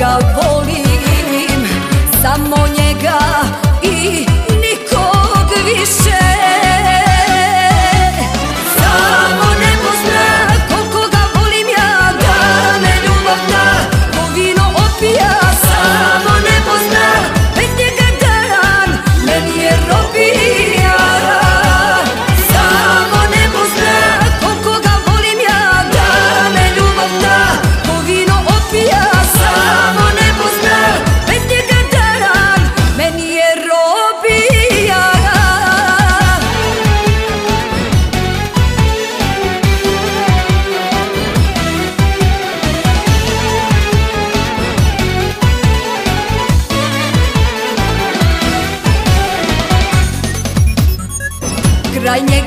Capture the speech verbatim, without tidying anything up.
ga volim, samo njega i nikog više. Samo nebo zna koliko ga volim ja, da me ljubav ta ko vino opija. Samo nebo zna, bez njega dan meni je robija. Samo nebo zna koliko ga volim ja, da me ljubav ta ko vino opija. Samo nebo zna, bez njega dan meni je robija. Kraj njega